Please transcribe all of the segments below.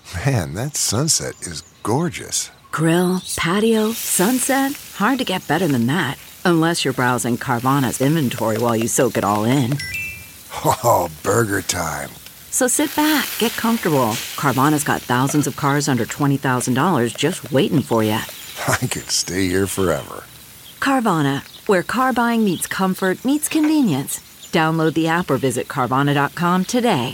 Man, that sunset is gorgeous. Grill, patio, sunset. Hard to get better than that. Unless you're browsing Carvana's inventory while you soak it all in. Oh, burger time. So sit back, get comfortable. Carvana's got thousands of cars under $20,000 just waiting for you. I could stay here forever. Carvana, where car buying meets comfort meets convenience. Download the app or visit Carvana.com today.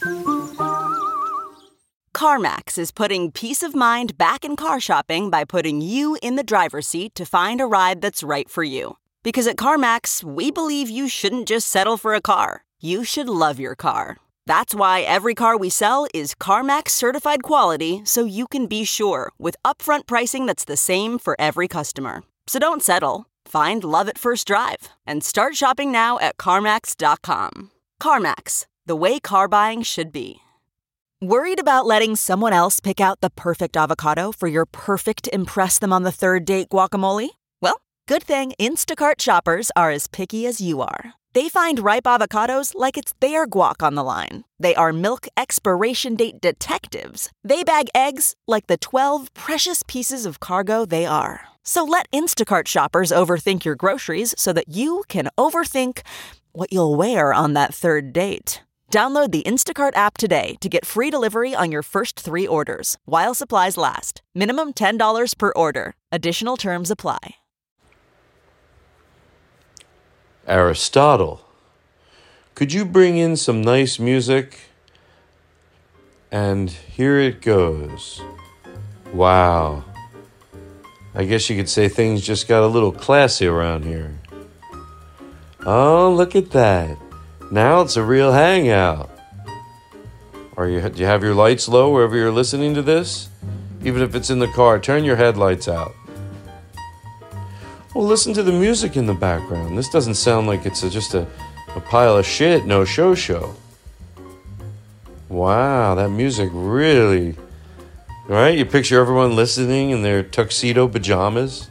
CarMax is putting peace of mind back in car shopping by putting you in the driver's seat to find a ride that's right for you. Because at CarMax, we believe you shouldn't just settle for a car. You should love your car. That's why every car we sell is CarMax certified quality, so you can be sure with upfront pricing that's the same for every customer. So don't settle. Find love at first drive and start shopping now at CarMax.com. CarMax, the way car buying should be. Worried about letting someone else pick out the perfect avocado for your perfect impress them on the third date guacamole? Well, good thing Instacart shoppers are as picky as you are. They find ripe avocados like it's their guac on the line. They are milk expiration date detectives. They bag eggs like the 12 precious pieces of cargo they are. So let Instacart shoppers overthink your groceries so that you can overthink what you'll wear on that third date. Download the Instacart app today to get free delivery on your first 3 orders, while supplies last. Minimum $10 per order. Additional terms apply. Aristotle, could you bring in some nice music? And here it goes. Wow. I guess you could say things just got a little classy around here. Oh, look at that. Now it's a real hangout. Do you have your lights low wherever you're listening to this? Even if it's in the car, turn your headlights out. Well, listen to the music in the background. This doesn't sound like it's just a pile of shit, no show. Wow, that music really... Right? You picture everyone listening in their tuxedo pajamas.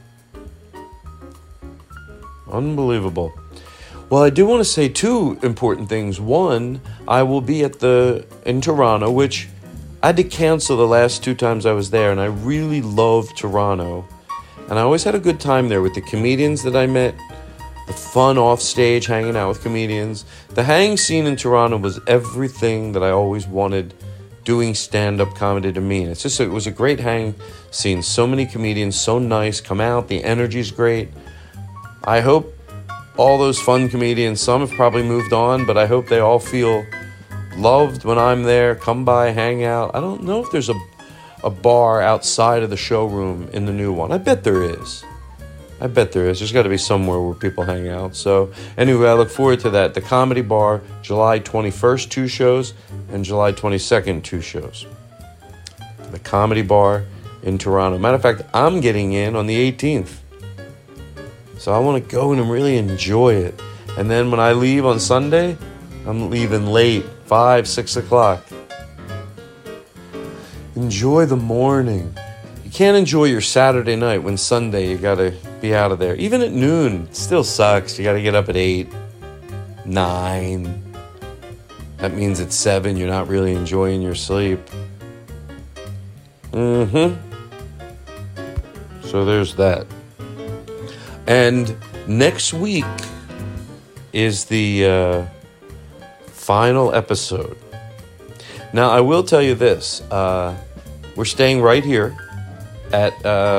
Unbelievable. Well, I do want to say 2 important things. One, I will be in Toronto, which I had to cancel the last 2 times I was there, and I really love Toronto. And I always had a good time there with the comedians that I met, the fun off stage hanging out with comedians. The hang scene in Toronto was everything that I always wanted doing stand-up comedy to mean. It was a great hang scene. So many comedians, so nice, come out, the energy's great. I hope all those fun comedians, some have probably moved on, but I hope they all feel loved when I'm there. Come by, hang out. I don't know if there's a bar outside of the showroom in the new one. I bet there is. There's got to be somewhere where people hang out. So anyway, I look forward to that. The Comedy Bar, July 21st, 2 shows, and July 22nd, 2 shows. The Comedy Bar in Toronto. Matter of fact, I'm getting in on the 18th. So I want to go and really enjoy it. And then when I leave on Sunday, I'm leaving late, 5, 6 o'clock. Enjoy the morning. You can't enjoy your Saturday night when Sunday you got to be out of there. Even at noon, it still sucks. You got to get up at 8, 9. That means at 7 you're not really enjoying your sleep. So there's that. And next week is the final episode. Now, I will tell you this. We're staying right here at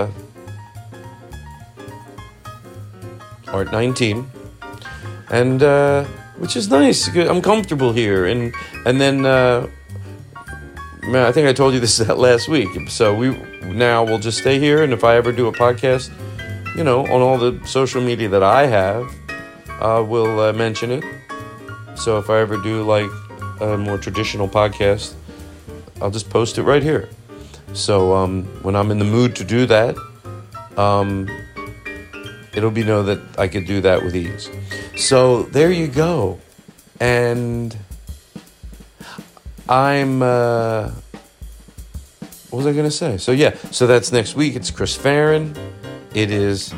Art 19. And which is nice. I'm comfortable here. And then I think I told you this last week. So we'll just stay here. And if I ever do a podcast, on all the social media that I have, we'll mention it. So if I ever do like a more traditional podcast, I'll just post it right here. So when I'm in the mood to do that, it'll be know that I could do that with ease. So there you go. And I'm what was I gonna say? So that's next week. It's Chris Farron. It is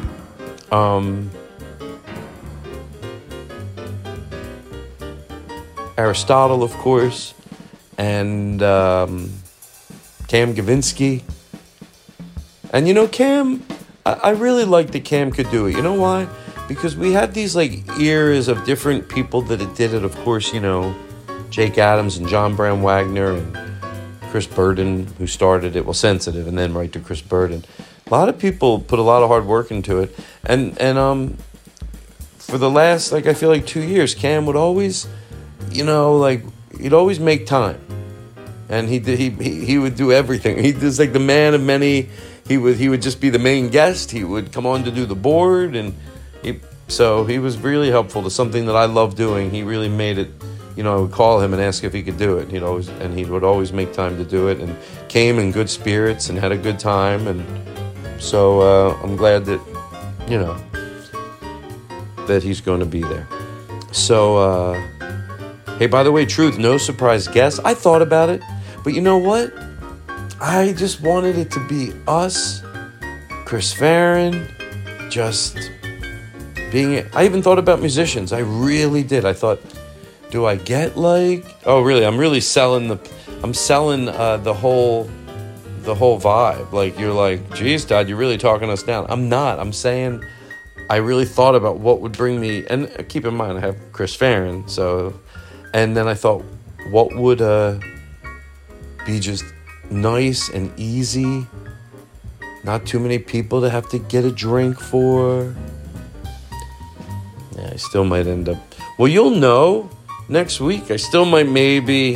Aristotle, of course, and Cam Gavinsky. And you know, Cam, I really liked that Cam could do it. You know why? Because we had these like eras of different people that did it. Of course, you know, Jake Adams and John Brown Wagner and Chris Burden, who started it, well, Sensitive, and then right to Chris Burden. A lot of people put a lot of hard work into it. And for the last, like, I feel like 2 years, Cam would always, you know, like, he'd always make time. And he would do everything. He was like the man of many. He would just be the main guest. He would come on to do the board, and so he was really helpful to something that I love doing. He really made it. You know, I would call him and ask if he could do it. He would always make time to do it, and came in good spirits and had a good time. And so I'm glad that, you know, that he's going to be there. So hey, by the way, Truth, no surprise guest. I thought about it, but you know what? I just wanted it to be us, Chris Farron, just being... I even thought about musicians. I really did. I thought, do I get like... Oh, really? I'm really selling the whole vibe. Like, you're like, geez, Todd, you're really talking us down. I'm not. I'm saying I really thought about what would bring me... And keep in mind, I have Chris Farron, so... And then I thought, what would be just nice and easy? Not too many people to have to get a drink for. Yeah, I still might end up... Well, you'll know next week. I still might maybe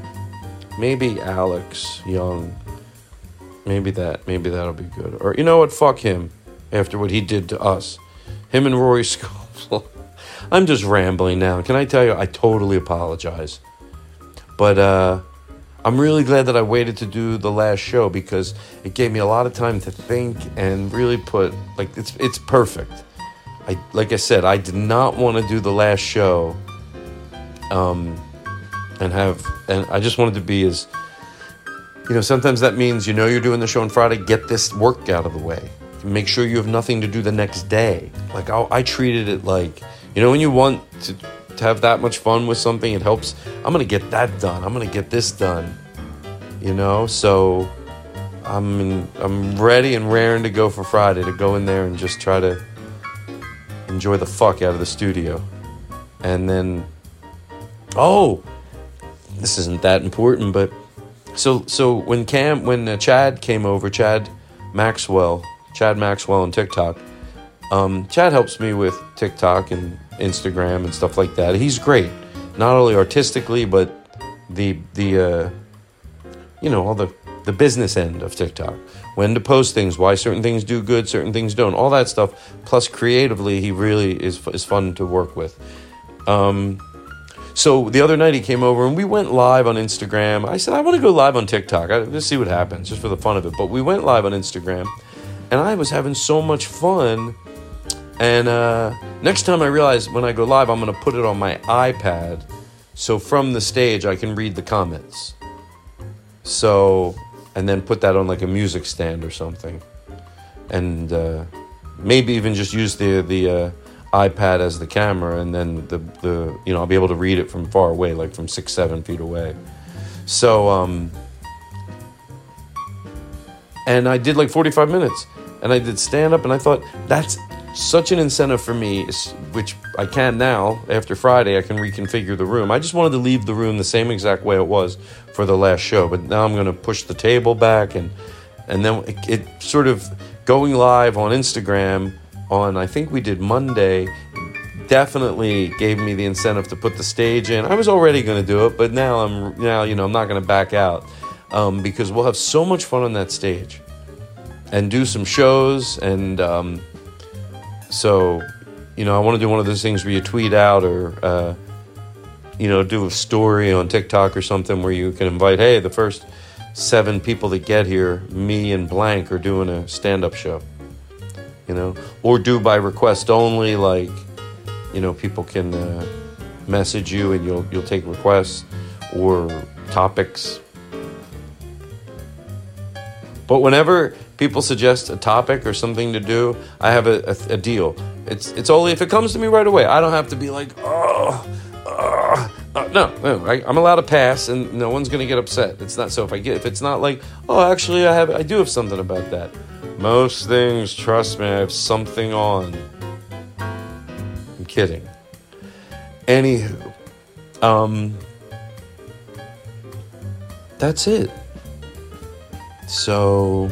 Alex Young. Maybe that'll be good. Or, you know what? Fuck him after what he did to us. Him and Rory Scovel. I'm just rambling now. Can I tell you, I totally apologize. But I'm really glad that I waited to do the last show, because it gave me a lot of time to think and really put, like, it's perfect. Like I said, I did not want to do the last show and I just wanted to be as, you know, sometimes that means, you know, you're doing the show on Friday, get this work out of the way. Make sure you have nothing to do the next day. Like, I treated it like, you know, when you want to have that much fun with something, it helps. I'm going to get that done. I'm going to get this done, you know? So I'm ready and raring to go for Friday, to go in there and just try to enjoy the fuck out of the studio. And then, this isn't that important, but so when Chad came over, Chad Maxwell on TikTok, Chad helps me with TikTok and Instagram and stuff like that. He's great, not only artistically, but the you know, all the business end of TikTok. When to post things, why certain things do good, certain things don't, all that stuff. Plus, creatively, he really is fun to work with. So the other night he came over and we went live on Instagram. I said, I want to go live on TikTok. Just see what happens, just for the fun of it. But we went live on Instagram, and I was having so much fun. And next time I realized when I go live, I'm going to put it on my iPad, so from the stage I can read the comments. So, and then put that on like a music stand or something, and maybe even just use the iPad as the camera, and then the you know, I'll be able to read it from far away, like from 6-7 feet away. So and I did like 45 minutes, and I did stand up, and I thought that's such an incentive for me, which I can now. After Friday, I can reconfigure the room. I just wanted to leave the room the same exact way it was for the last show, but now I'm going to push the table back, and then it sort of going live on Instagram on, I think we did Monday, definitely gave me the incentive to put the stage in. I was already going to do it, but now you know, I'm not going to back out, because we'll have so much fun on that stage and do some shows. And so, you know, I want to do one of those things where you tweet out, or you know, do a story on TikTok or something where you can invite, hey, the first 7 people that get here, me and blank are doing a stand-up show, you know, or do by request only, like, you know, people can message you and you'll take requests or topics. But whenever people suggest a topic or something to do, I have a deal. It's only if it comes to me right away. I don't have to be like, No, I'm allowed to pass, and no one's going to get upset. It's not so. If it's not like, oh, actually, I do have something about that. Most things, trust me, I have something on. I'm kidding. Anywho, that's it. So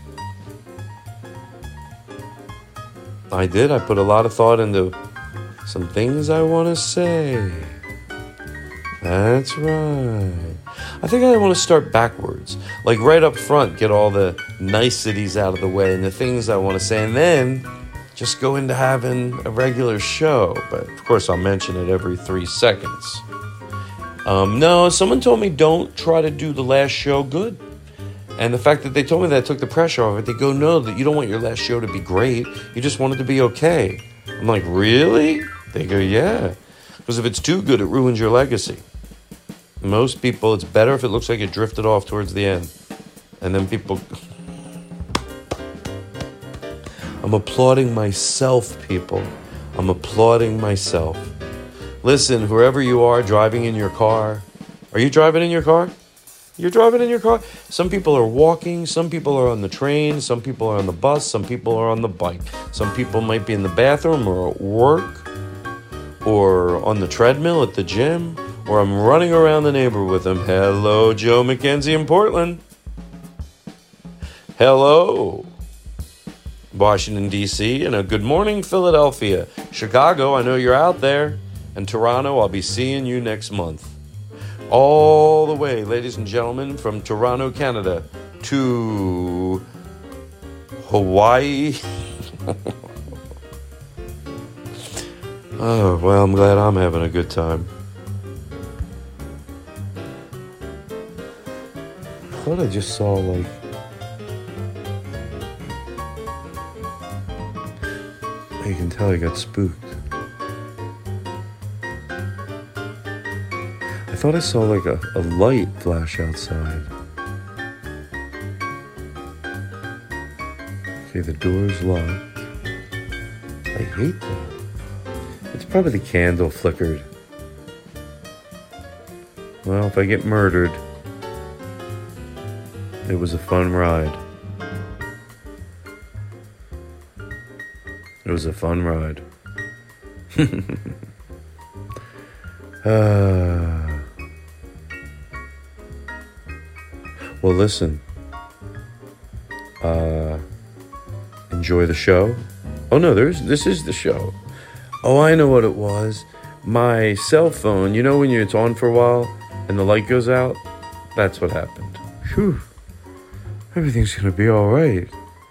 I put a lot of thought into some things I want to say. That's right. I think I want to start backwards. Like right up front, get all the niceties out of the way and the things I want to say, and then just go into having a regular show. But of course, I'll mention it every 3 seconds. No, someone told me don't try to do the last show good. And the fact that they told me that took the pressure off it. They go, no, that you don't want your last show to be great. You just want it to be okay. I'm like, really? They go, yeah. Because if it's too good, it ruins your legacy. Most people, it's better if it looks like it drifted off towards the end. And then people... I'm applauding myself, people. I'm applauding myself. Listen, whoever you are driving in your car. Are you driving in your car? You're driving in your car? Some people are walking. Some people are on the train. Some people are on the bus. Some people are on the bike. Some people might be in the bathroom or at work or on the treadmill at the gym, or I'm running around the neighborhood with them. Hello, Joe McKenzie in Portland. Hello, Washington, D.C., and a good morning, Philadelphia. Chicago, I know you're out there. And Toronto, I'll be seeing you next month. All the way, ladies and gentlemen, from Toronto, Canada, to Hawaii. Oh, well, I'm glad I'm having a good time. I thought I just saw, like... You can tell I got spooked. I thought I saw like a light flash outside. Okay, the door's locked. I hate that. It's probably the candle flickered. Well, if I get murdered, it was a fun ride. It was a fun ride. Well, listen. Enjoy the show. Oh, no, this is the show. Oh, I know what it was. My cell phone, you know when it's on for a while and the light goes out? That's what happened. Whew. Everything's going to be all right.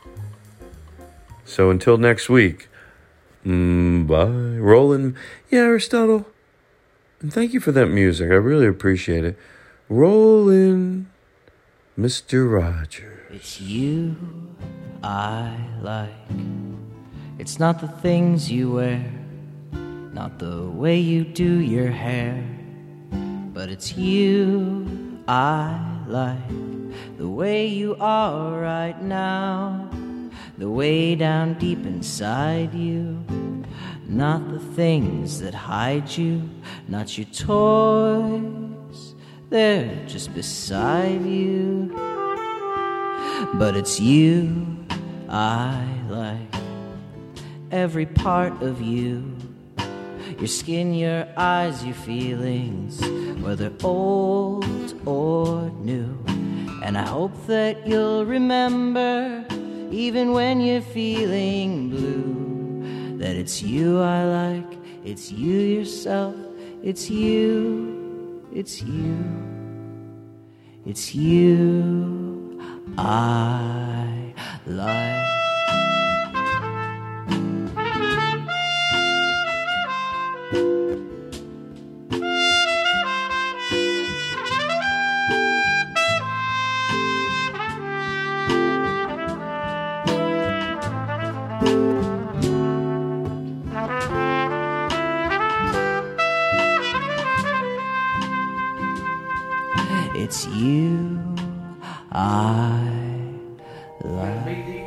So until next week, bye. Rolling. Yeah, Aristotle. And thank you for that music. I really appreciate it. Rolling, Mr. Rogers. It's you I like. It's not the things you wear, not the way you do your hair, but it's you I like. The way you are right now, the way down deep inside you. Not the things that hide you, not your toys, they're just beside you. But it's you I like, every part of you. Your skin, your eyes, your feelings, whether old or new. And I hope that you'll remember, even when you're feeling blue, that it's you I like, it's you yourself, it's you, it's you, it's you I like. It's you I like.